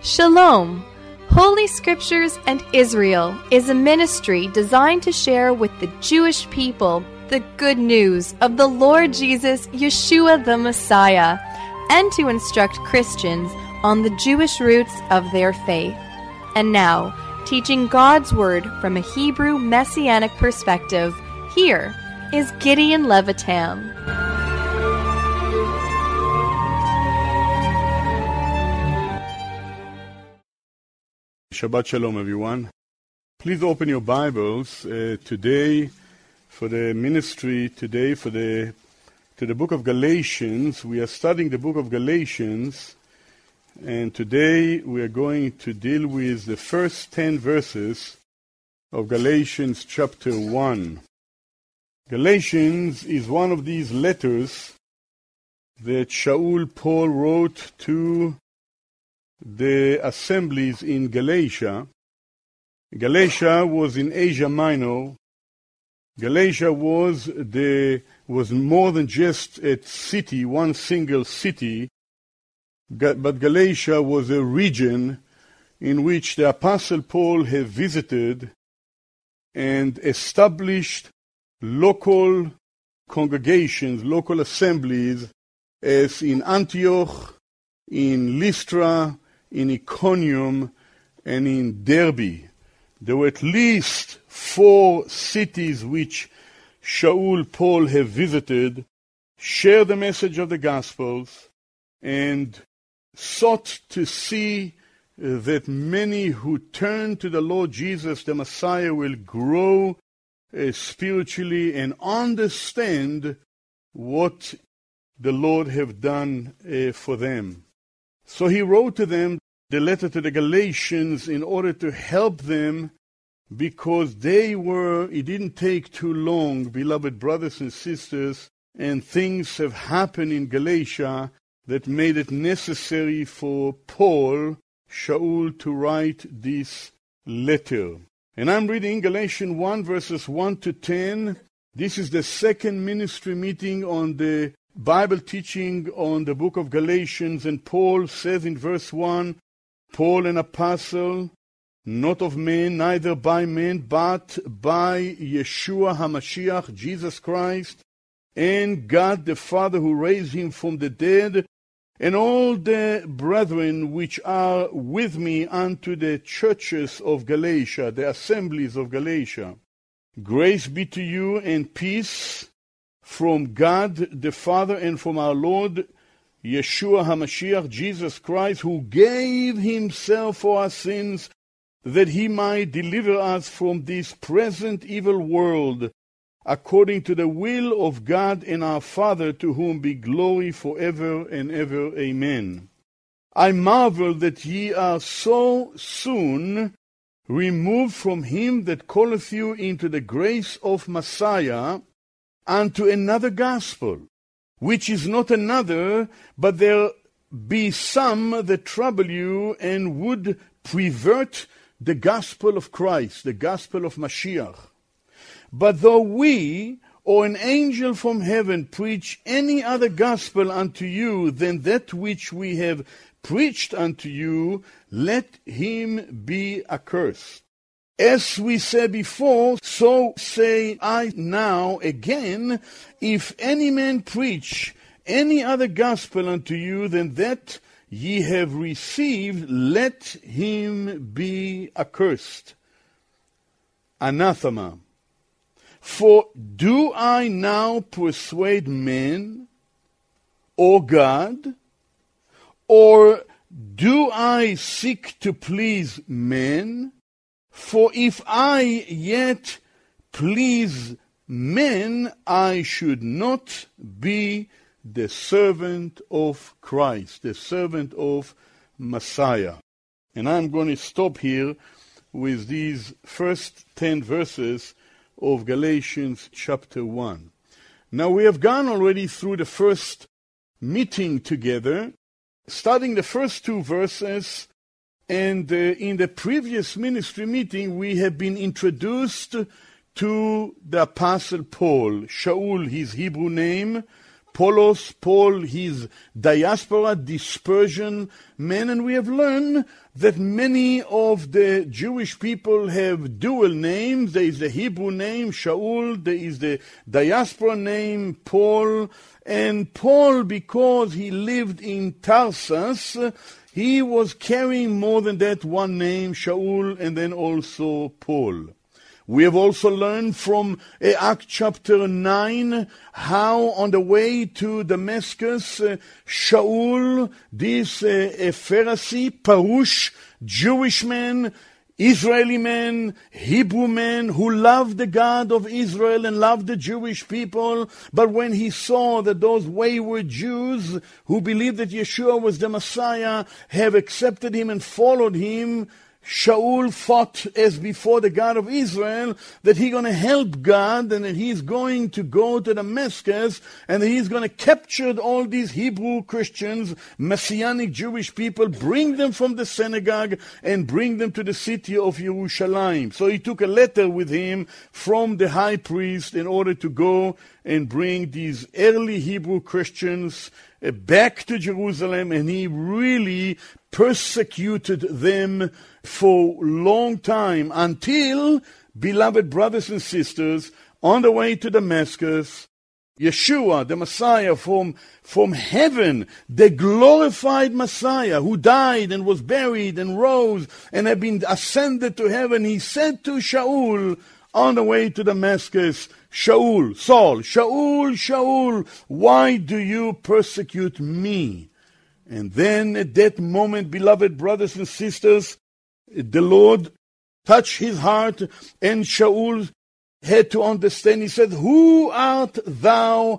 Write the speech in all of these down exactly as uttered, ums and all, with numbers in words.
Shalom! Holy Scriptures and Israel is a ministry designed to share with the Jewish people the good news of the Lord Jesus, Yeshua the Messiah, and to instruct Christians on the Jewish roots of their faith. And now, teaching God's Word from a Hebrew Messianic perspective, here is Gideon Levitam. Shabbat Shalom, everyone. Please open your Bibles uh, today for the ministry, today for the to the book of Galatians. We are studying the book of Galatians, and today we are going to deal with the first ten verses of Galatians chapter one. Galatians is one of these letters that Shaul Paul wrote to the assemblies in Galatia. Galatia was in Asia Minor. Galatia was the was more than just a city, one single city, but Galatia was a region in which the Apostle Paul had visited and established local congregations, local assemblies, as in Antioch, in Lystra, in Iconium, and in Derbe. There were at least four cities which Shaul Paul have visited, shared the message of the Gospels, and sought to see uh, that many who turn to the Lord Jesus, the Messiah, will grow uh, spiritually and understand what the Lord have done uh, for them. So he wrote to them the letter to the Galatians in order to help them, because they were, it didn't take too long, beloved brothers and sisters, and things have happened in Galatia that made it necessary for Paul, Shaul, to write this letter. And I'm reading Galatians one, verses one to ten. This is the second ministry meeting on the Bible teaching on the book of Galatians, and Paul says in verse one, Paul, an apostle, not of men, neither by men, but by Yeshua HaMashiach, Jesus Christ, and God the Father who raised him from the dead, and all the brethren which are with me unto the churches of Galatia, the assemblies of Galatia. Grace be to you and peace from God the Father and from our Lord Yeshua HaMashiach, Jesus Christ, who gave himself for our sins, that he might deliver us from this present evil world, according to the will of God and our Father, to whom be glory forever and ever. Amen. I marvel that ye are so soon removed from him that calleth you into the grace of Messiah, unto another gospel, which is not another, but there be some that trouble you and would pervert the gospel of Christ, the gospel of Mashiach. But though we or an angel from heaven preach any other gospel unto you than that which we have preached unto you, let him be accursed. As we said before, so say I now again, if any man preach any other gospel unto you than that ye have received, let him be accursed. Anathema. For do I now persuade men or God, or do I seek to please men? For if I yet please men, I should not be the servant of Christ, the servant of Messiah. And I'm going to stop here with these first ten verses of Galatians chapter one. Now we have gone already through the first meeting together, studying the first two verses. And uh, in the previous ministry meeting, we have been introduced to the Apostle Paul. Shaul, his Hebrew name, Polos, Paul, his diaspora, dispersion man, and we have learned that many of the Jewish people have dual names. There is the Hebrew name, Shaul, there is the diaspora name, Paul, and Paul, because he lived in Tarsus, he was carrying more than that one name, Shaul, and then also Paul. We have also learned from uh, Acts chapter nine how on the way to Damascus, uh, Shaul, this uh, a Pharisee, Parush, Jewish man, Israeli man, Hebrew man, who loved the God of Israel and loved the Jewish people, but when he saw that those wayward Jews who believed that Yeshua was the Messiah have accepted him and followed him, Shaul thought, as before the God of Israel, that he's going to help God and that he's going to go to Damascus and that he's going to capture all these Hebrew Christians, Messianic Jewish people, bring them from the synagogue and bring them to the city of Jerusalem. So he took a letter with him from the high priest in order to go and bring these early Hebrew Christians uh, back to Jerusalem, and he really persecuted them for a long time until, beloved brothers and sisters, on the way to Damascus, Yeshua, the Messiah from, from heaven, the glorified Messiah who died and was buried and rose and had been ascended to heaven, he said to Shaul on the way to Damascus, Shaul, Saul, Shaul, Shaul, why do you persecute me? And then at that moment, beloved brothers and sisters, the Lord touched his heart, and Shaul had to understand. He said, who art thou,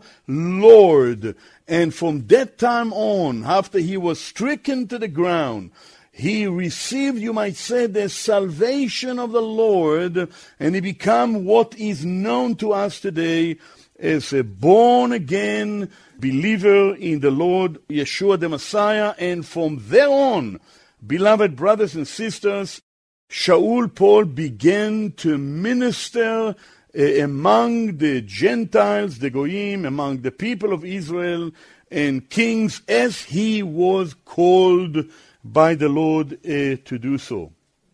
Lord? And from that time on, after he was stricken to the ground, he received, you might say, the salvation of the Lord, and he became what is known to us today as a born-again believer in the Lord Yeshua the Messiah. And from there on, beloved brothers and sisters, Shaul Paul began to minister uh, among the Gentiles, the Goyim, among the people of Israel and kings, as he was called by the Lord uh, to do so.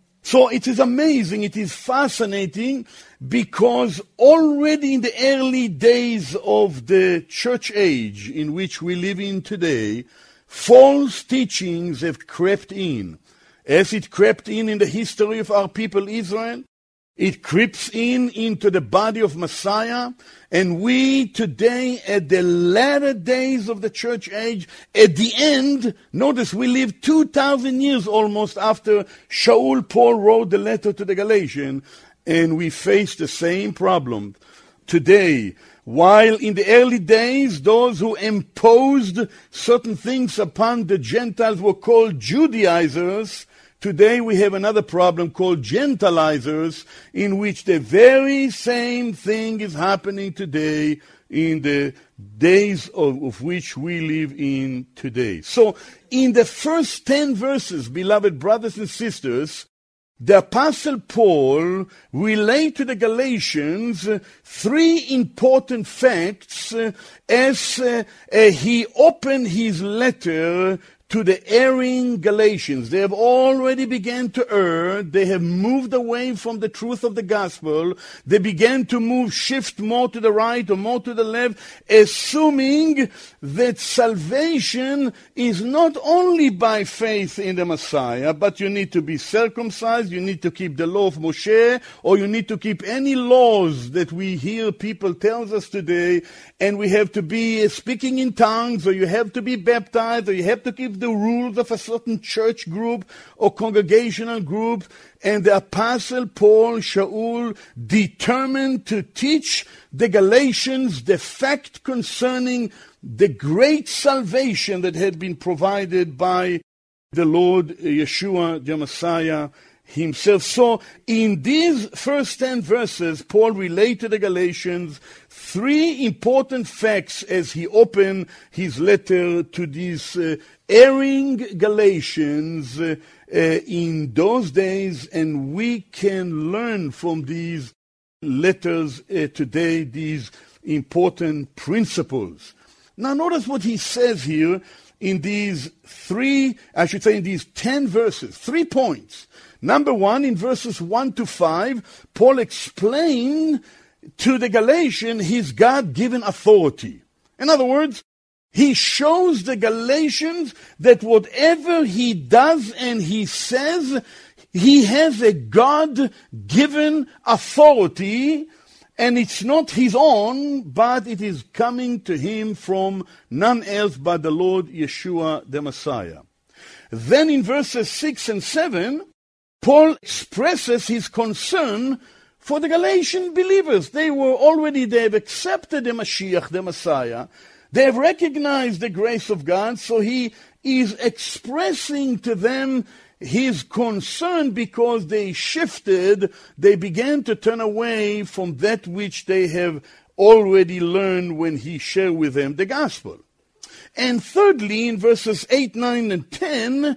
So it is amazing, it is fascinating, because already in the early days of the church age in which we live in today, false teachings have crept in. As it crept in in the history of our people Israel, it creeps in into the body of Messiah, and we today, at the latter days of the church age, at the end, notice we live two thousand years almost after Shaul Paul wrote the letter to the Galatians, and we face the same problem today. While in the early days, those who imposed certain things upon the Gentiles were called Judaizers, today we have another problem called Gentilizers, in which the very same thing is happening today in the days of, of which we live in today. So, in the first ten verses, beloved brothers and sisters, the Apostle Paul relates to the Galatians uh, three important facts uh, as uh, uh, he opened his letter to the erring Galatians. They have already begun to err. They have moved away from the truth of the gospel. They began to move, shift more to the right or more to the left, assuming that salvation is not only by faith in the Messiah, but you need to be circumcised, you need to keep the law of Moshe, or you need to keep any laws that we hear people tell us today, and we have to be speaking in tongues, or you have to be baptized, or you have to keep the rules of a certain church group or congregational group. And the Apostle Paul, Shaul, determined to teach the Galatians the fact concerning the great salvation that had been provided by the Lord Yeshua, the Messiah himself. So in these first ten verses, Paul related to the Galatians three important facts as he opened his letter to these uh, erring Galatians uh, uh, in those days, and we can learn from these letters uh, today these important principles. Now notice what he says here in these three, I should say in these ten verses, three points. Number one, in verses one to five, Paul explained to the Galatians his God-given authority. In other words, he shows the Galatians that whatever he does and he says, he has a God-given authority, and it's not his own, but it is coming to him from none else but the Lord Yeshua the Messiah. Then in verses six and seven, Paul expresses his concern for the Galatian believers. They were already, they have accepted the Mashiach, the Messiah. They have recognized the grace of God, so he is expressing to them his concern because they shifted, they began to turn away from that which they have already learned when he shared with them the gospel. And thirdly, in verses eight, nine, and ten,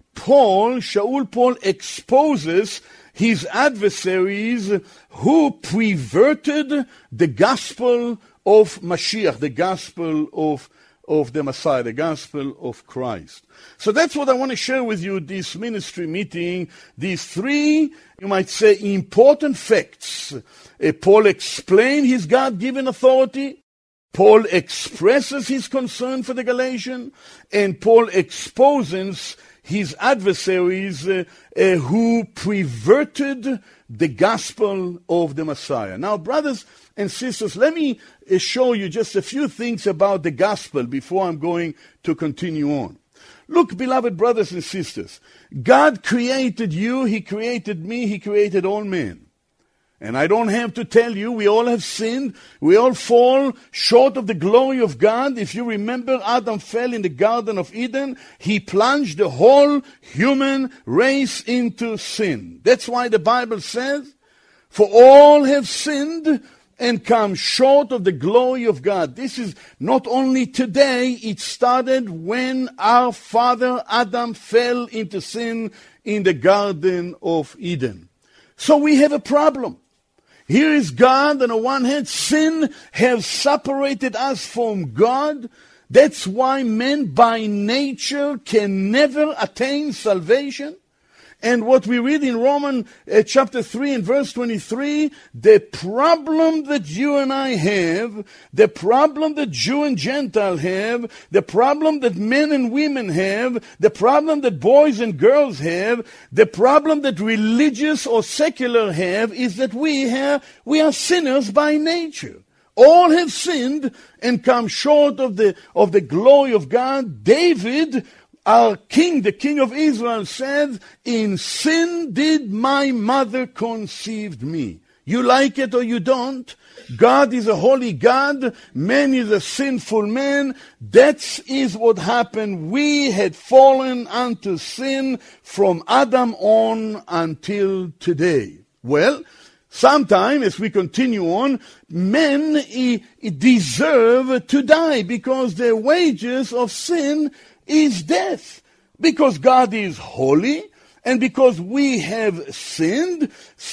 Paul, Shaul Paul, exposes his adversaries who perverted the gospel of Mashiach, the gospel of, of the Messiah, the gospel of Christ. So that's what I want to share with you, this ministry meeting, these three, you might say, important facts. Uh, Paul explained his God-given authority. Paul expresses his concern for the Galatians, and Paul exposes his adversaries uh, uh, who perverted the gospel of the Messiah. Now, brothers and sisters, let me uh, show you just a few things about the gospel before I'm going to continue on. Look, beloved brothers and sisters, God created you, He created me, He created all men. And I don't have to tell you, we all have sinned. We all fall short of the glory of God. If you remember, Adam fell in the Garden of Eden. He plunged the whole human race into sin. That's why the Bible says, for all have sinned and come short of the glory of God. This is not only today, it started when our father Adam fell into sin in the Garden of Eden. So we have a problem. Here is God, on the one hand, sin has separated us from God. That's why men by nature can never attain salvation. And what we read in Romans uh, chapter three and verse twenty-three, the problem that you and I have, the problem that Jew and Gentile have, the problem that men and women have, the problem that boys and girls have, the problem that religious or secular have, is that we have, we are sinners by nature. All have sinned and come short of the, of the glory of God. David, our king, the king of Israel, said, in sin did my mother conceive me. You like it or you don't. God is a holy God. Man is a sinful man. That is what happened. We had fallen unto sin from Adam on until today. Well, sometime, as we continue on, men e- deserve to die because the wages of sin is death. Because God is holy, and because we have sinned,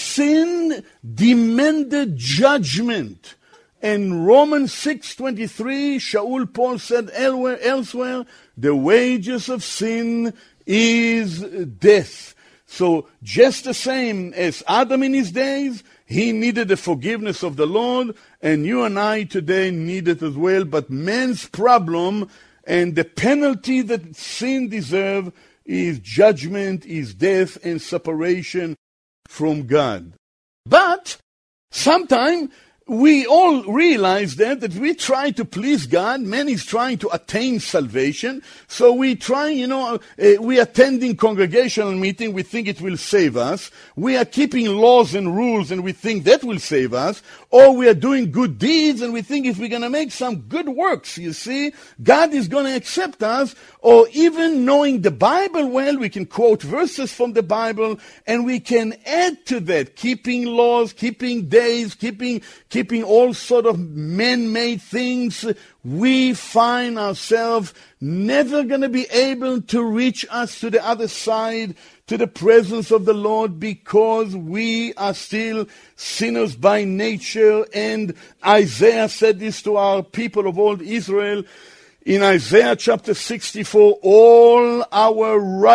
sin demanded judgment. And Romans six twenty-three, Shaul Paul said elsewhere, elsewhere, the wages of sin is death. So just the same as Adam in his days, he needed the forgiveness of the Lord, and you and I today need it as well. But man's problem and the penalty that sin deserves is judgment, is death, and separation from God. But sometimes we all realize that, that we try to please God. Man is trying to attain salvation. So we try, you know, uh, we attending congregational meeting, we think it will save us. We are keeping laws and rules and we think that will save us. Or we are doing good deeds and we think if we're going to make some good works, you see, God is going to accept us. Or even knowing the Bible well, we can quote verses from the Bible and we can add to that, keeping laws, keeping days, keeping, keeping all sort of man-made things. We find ourselves never going to be able to reach us to the other side, to the presence of the Lord, because we are still sinners by nature. And Isaiah said this to our people of old Israel. In Isaiah chapter sixty-four, all our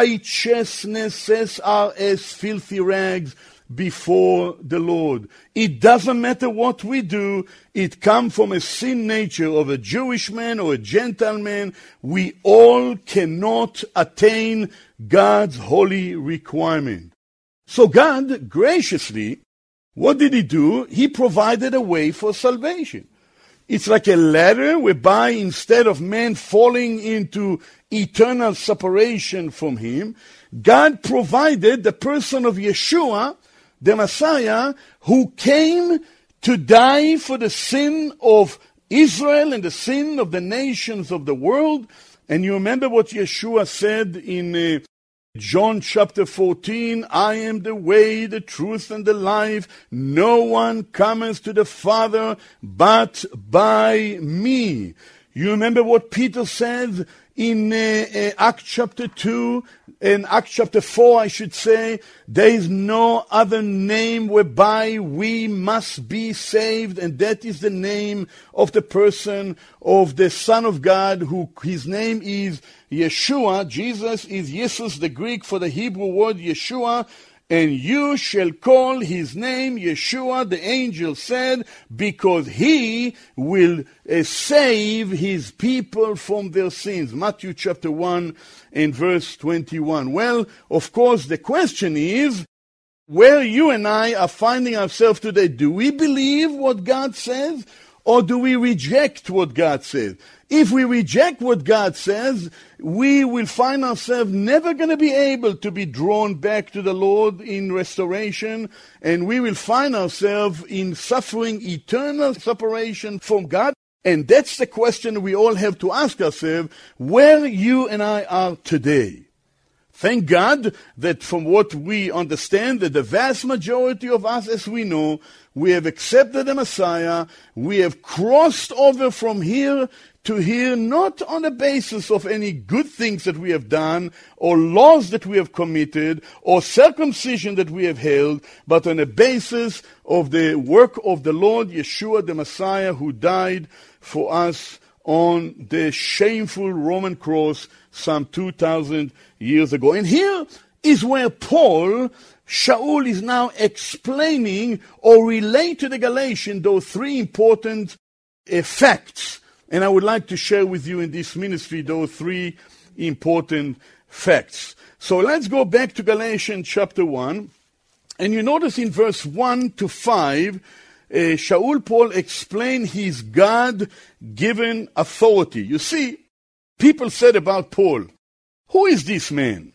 righteousnesses are as filthy rags before the Lord. It doesn't matter what we do. It comes from a sin nature of a Jewish man or a Gentile man. We all cannot attain God's holy requirement. So God, graciously, what did He do? He provided a way for salvation. It's like a ladder whereby instead of man falling into eternal separation from Him, God provided the person of Yeshua, the Messiah, who came to die for the sin of Israel and the sin of the nations of the world. And you remember what Yeshua said in uh, John chapter fourteen, I am the way, the truth, and the life. No one comes to the Father but by me. You remember what Peter said in uh, uh, Acts chapter two, in Acts chapter four, I should say, there is no other name whereby we must be saved, and that is the name of the person of the Son of God, who his name is Yeshua. Jesus is Jesus, the Greek for the Hebrew word Yeshua. And you shall call his name Yeshua, the angel said, because he will uh, save his people from their sins. Matthew chapter one and verse twenty-one. Well, of course, the question is, where you and I are finding ourselves today, do we believe what God says, or do we reject what God says? If we reject what God says, we will find ourselves never going to be able to be drawn back to the Lord in restoration, and we will find ourselves in suffering eternal separation from God. And that's the question we all have to ask ourselves, where you and I are today. Thank God that from what we understand, that the vast majority of us, as we know, we have accepted the Messiah. We have crossed over from here to here, not on the basis of any good things that we have done, or laws that we have committed, or circumcision that we have held, but on the basis of the work of the Lord Yeshua, the Messiah, who died for us on the shameful Roman cross some two thousand years ago. And here is where Paul, Shaul, is now explaining or relate to the Galatians those three important uh, facts. And I would like to share with you in this ministry those three important facts. So let's go back to Galatians chapter one. And you notice in verse one to five, uh, Shaul Paul explained his God-given authority. You see, people said about Paul, who is this man?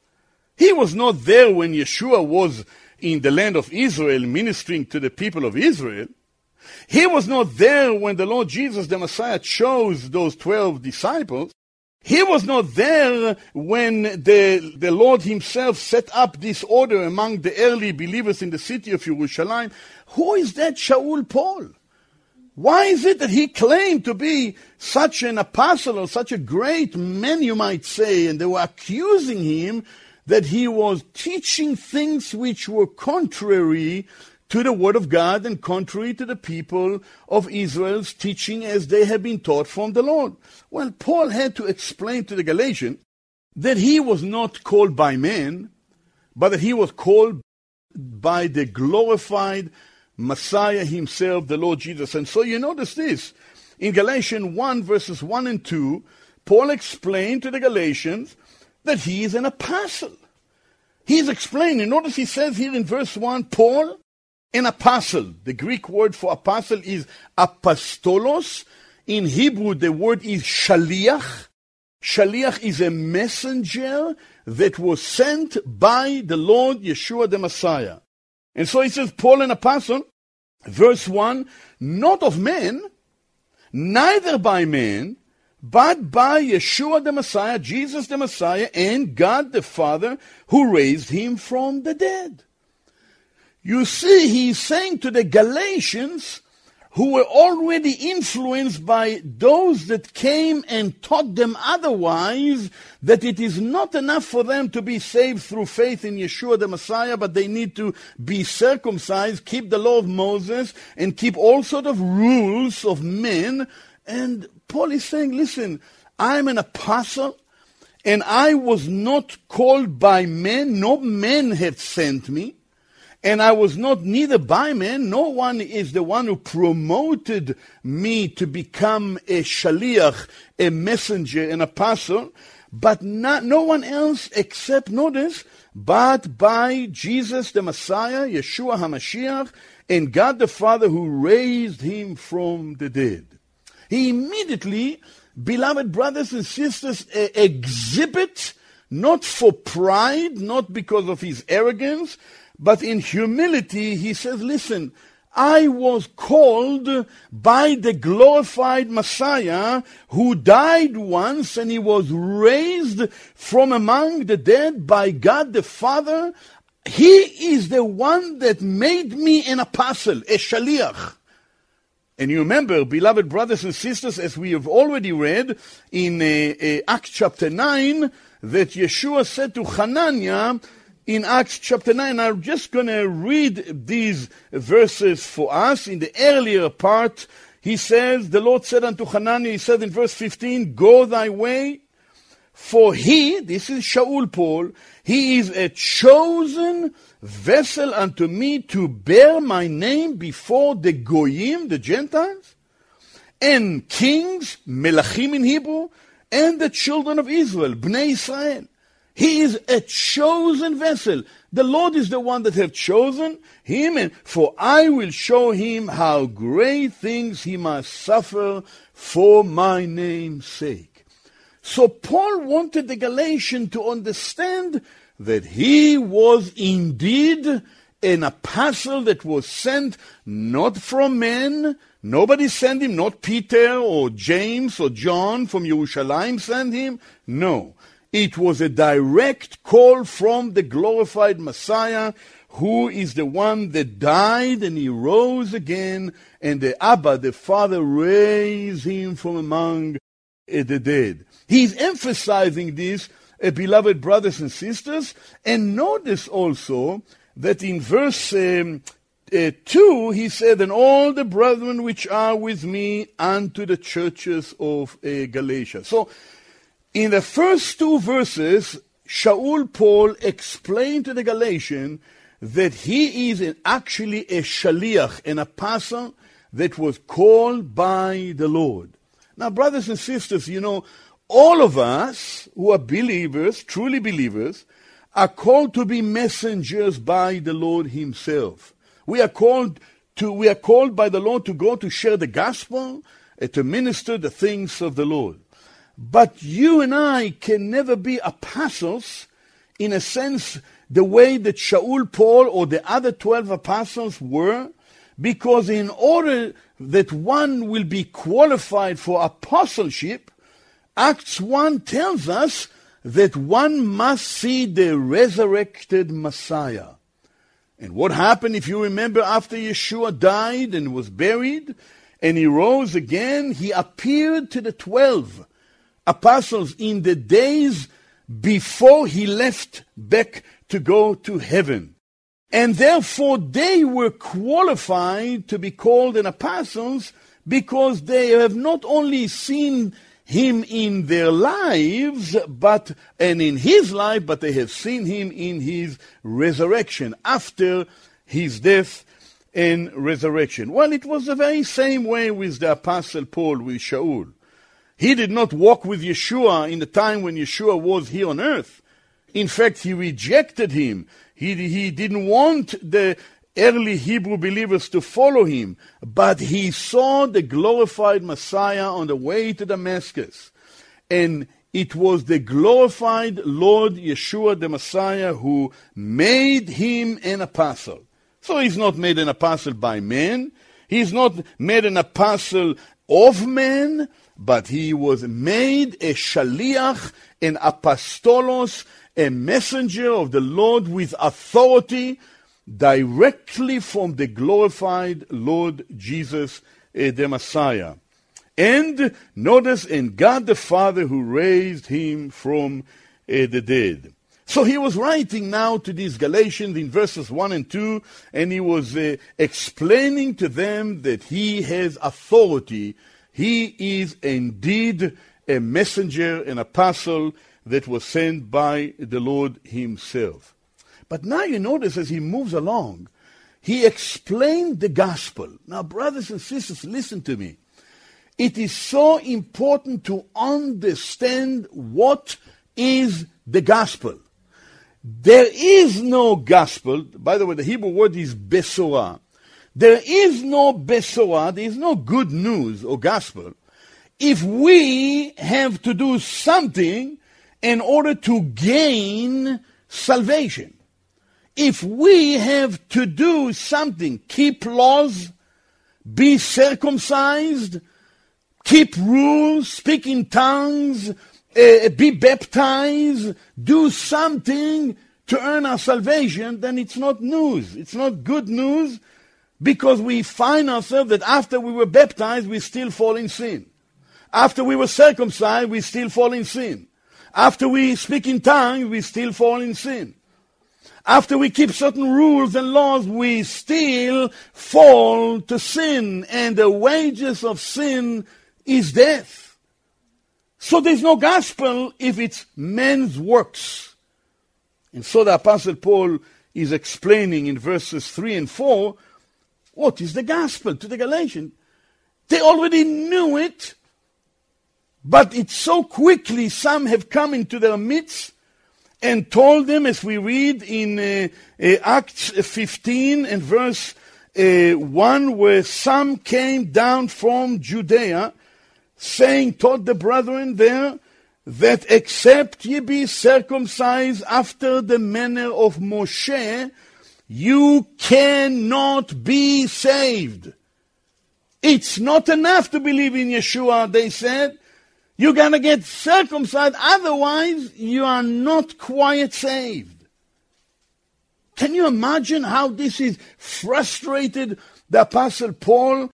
He was not there when Yeshua was in the land of Israel ministering to the people of Israel. He was not there when the Lord Jesus, the Messiah, chose those twelve disciples. He was not there when the, the Lord himself set up this order among the early believers in the city of Jerusalem. Who is that Shaul Paul? Why is it that he claimed to be such an apostle or such a great man, you might say, and they were accusing him that he was teaching things which were contrary to the word of God and contrary to the people of Israel's teaching as they had been taught from the Lord? Well, Paul had to explain to the Galatians that he was not called by men, but that he was called by the glorified Messiah himself, the Lord Jesus. And so you notice this. In Galatians one, verses one and two, Paul explained to the Galatians that he is an apostle. He's explaining. Notice he says here in verse one, Paul, an apostle. The Greek word for apostle is apostolos. In Hebrew, the word is shaliach. Shaliach is a messenger that was sent by the Lord Yeshua the Messiah. And so he says, Paul, an apostle, verse one, not of men, neither by men, but by Yeshua the Messiah, Jesus the Messiah, and God the Father, who raised him from the dead. You see, he's saying to the Galatians, who were already influenced by those that came and taught them otherwise, that it is not enough for them to be saved through faith in Yeshua the Messiah, but they need to be circumcised, keep the law of Moses, and keep all sort of rules of men. And Paul is saying, listen, I'm an apostle, and I was not called by men, no man had sent me, and I was not neither by men, no one is the one who promoted me to become a shaliach, a messenger, an apostle, but not, no one else except, notice, but by Jesus the Messiah, Yeshua HaMashiach, and God the Father who raised him from the dead. He immediately, beloved brothers and sisters, uh, exhibit, not for pride, not because of his arrogance, but in humility, he says, listen, I was called by the glorified Messiah who died once and he was raised from among the dead by God the Father. He is the one that made me an apostle, a shaliach. And you remember, beloved brothers and sisters, as we have already read in uh, uh, Acts chapter nine, that Yeshua said to Hananiah in Acts chapter nine, I'm just going to read these verses for us. In the earlier part, he says, the Lord said unto Hananiah, he said in verse fifteen, go thy way, for he, this is Shaul Paul, he is a chosen vessel unto me to bear my name before the Goyim, the Gentiles, and kings, Melachim in Hebrew, and the children of Israel, Bnei Israel. He is a chosen vessel. The Lord is the one that have chosen him, and for I will show him how great things he must suffer for my name's sake. So Paul wanted the Galatians to understand that he was indeed an apostle that was sent not from men. Nobody sent him, not Peter or James or John from Jerusalem sent him. No. It was a direct call from the glorified Messiah, who is the one that died and he rose again, and the Abba, the Father, raised him from among the dead. He's emphasizing this, uh, beloved brothers and sisters, and notice also that in verse um, uh, two, he said, and all the brethren which are with me unto the churches of uh, Galatia. So, in the first two verses, Shaul Paul explained to the Galatians that he is an, actually a shaliach, an apostle that was called by the Lord. Now, brothers and sisters, you know, all of us who are believers, truly believers, are called to be messengers by the Lord himself. We are called to, we are called by the Lord to go to share the gospel and to minister the things of the Lord. But you and I can never be apostles in a sense the way that Shaul Paul or the other twelve apostles were, because in order that one will be qualified for apostleship, Acts one tells us that one must see the resurrected Messiah. And what happened, if you remember, after Yeshua died and was buried and he rose again, he appeared to the twelve apostles in the days before he left back to go to heaven. And therefore they were qualified to be called an apostles because they have not only seen him in their lives, but and in his life, but they have seen him in his resurrection, after his death and resurrection. Well, it was the very same way with the apostle Paul, with Shaul. He did not walk with Yeshua in the time when Yeshua was here on earth. In fact, he rejected him. He, he didn't want the early Hebrew believers to follow him, but he saw the glorified Messiah on the way to Damascus. And it was the glorified Lord Yeshua the Messiah who made him an apostle. So he's not made an apostle by men. He's not made an apostle of men, but he was made a shaliach, an apostolos, a messenger of the Lord with authority directly from the glorified Lord Jesus, uh, the Messiah. And notice, in God the Father who raised him from uh, the dead. So he was writing now to these Galatians in verses one and two, and he was uh, explaining to them that he has authority. He is indeed a messenger, an apostle that was sent by the Lord himself. But now you notice as he moves along, he explained the gospel. Now, brothers and sisters, listen to me. It is so important to understand what is the gospel. There is no gospel. By the way, the Hebrew word is besorah. There is no besorah, there is no good news or gospel, if we have to do something in order to gain salvation. If we have to do something, keep laws, be circumcised, keep rules, speak in tongues, uh, be baptized, do something to earn our salvation, then it's not news. It's not good news, because we find ourselves that after we were baptized, we still fall in sin. After we were circumcised, we still fall in sin. After we speak in tongues, we still fall in sin. After we keep certain rules and laws, we still fall to sin, and the wages of sin is death. So there's no gospel if it's men's works. And so the Apostle Paul is explaining in verses three and four, what is the gospel to the Galatians? They already knew it, but it's so quickly some have come into their midst and told them, as we read in uh, uh, Acts fifteen and verse uh, one, where some came down from Judea, saying, taught the brethren there, that except ye be circumcised after the manner of Moshe, you cannot be saved. It's not enough to believe in Yeshua, they said. You got to get circumcised, otherwise you are not quite saved. Can you imagine how this is frustrated the Apostle Paul?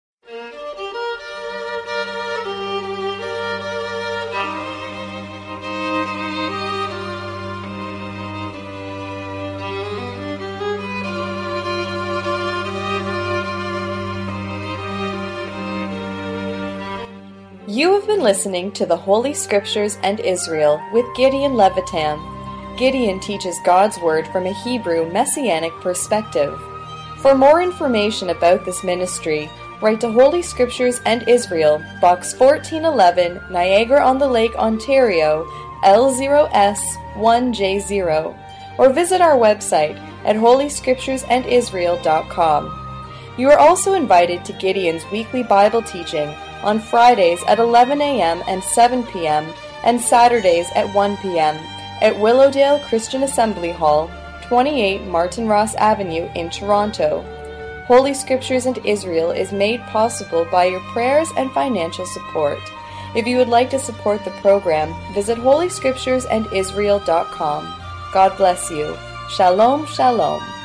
You have been listening to the Holy Scriptures and Israel with Gideon Levitan. Gideon teaches God's Word from a Hebrew Messianic perspective. For more information about this ministry, write to Holy Scriptures and Israel, Box fourteen eleven, Niagara-on-the-Lake, Ontario, L zero S one J zero, or visit our website at holy scriptures and israel dot com. You are also invited to Gideon's weekly Bible teaching on Fridays at eleven a.m. and seven p.m. and Saturdays at one p.m. at Willowdale Christian Assembly Hall, twenty-eight Martin Ross Avenue in Toronto. Holy Scriptures and Israel is made possible by your prayers and financial support. If you would like to support the program, visit holy scriptures and israel dot com. God bless you. Shalom, shalom.